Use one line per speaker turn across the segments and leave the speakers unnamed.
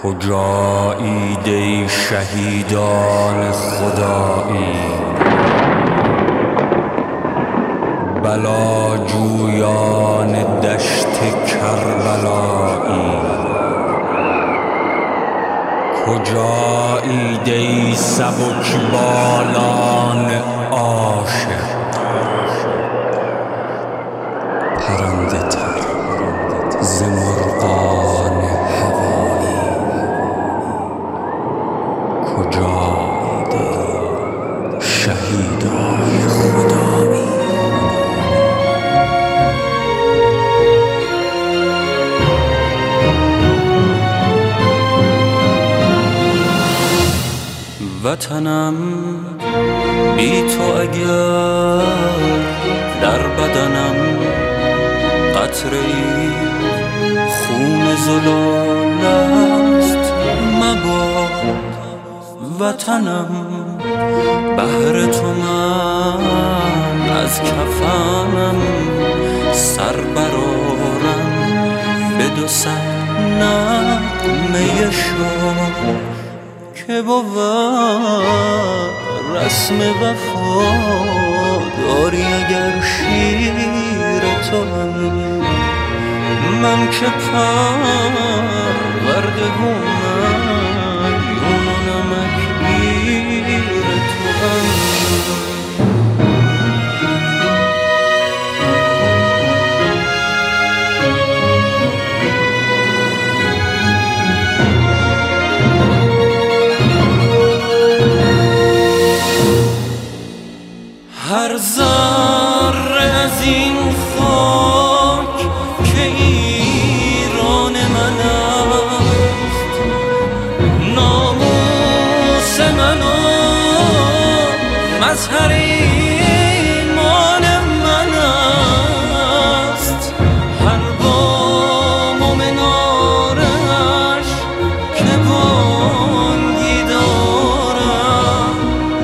کجایید ای شهیدان خدایی، بلاجویان دشت کربلایی. کجایید ای سبکبالان عاشق، پرنده تر ز مرغان هوایی. کجایید ای شهیدان خدایی. وطنم بی تو اگر در بدنم قطره‌ای خون زلال است مباد. وطنم بهر تو من از کفنم سر برآرم به دو صد نغمه شاد که بود رسم وفاداری. اگر شیر توام من که پرورده و مجنون و نمکگیر توام. هر ذره از این خاک که ایران من است، ناموس من و مظهر ایمان من است. هر بام و منارش که بانگی دارم،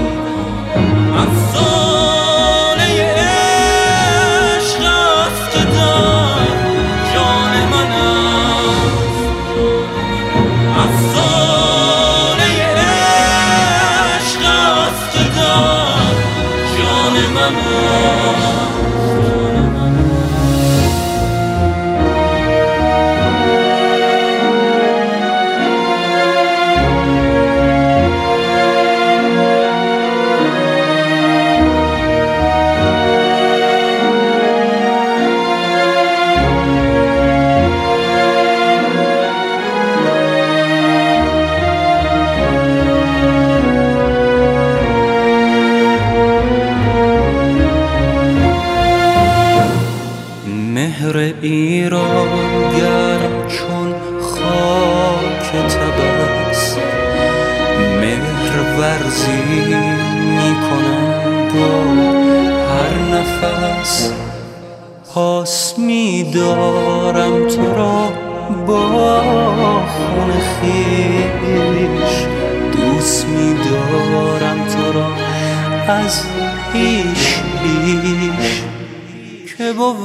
مهر ایران گرم چون خاک تبس، مهر ورزی می کنم با هر نفس. پاس می دارم تو را با خون خویش، دوست می دارم تو را از پیش پیش که بود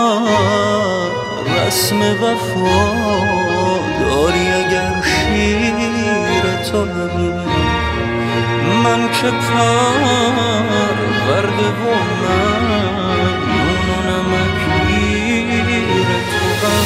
رسم وفاداری. اگر شیر توام من که پرورده و مجنون و نمکگیر توام.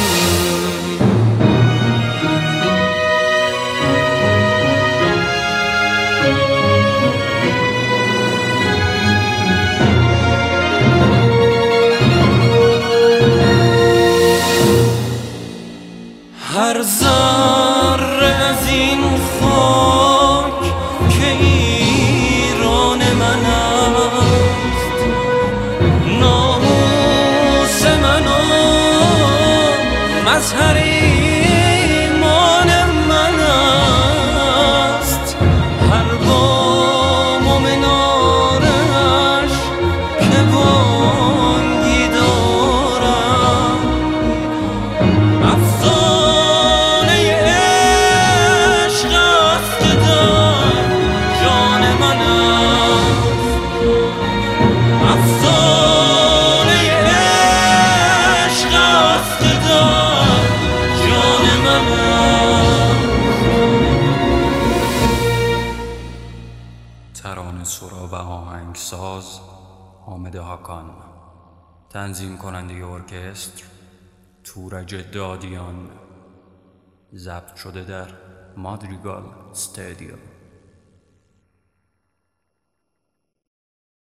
هر ذره از این خاک که ایران من است، ناموس من و مظهر ایمان من است. هر بام و منارش که بانگی دارم، افسانه عشق است.
ترانه سرا و آهنگساز حامد حاکان. تنظیم کننده ارکستر تورج دادیان. ضبط شده در مادریگال استودیو.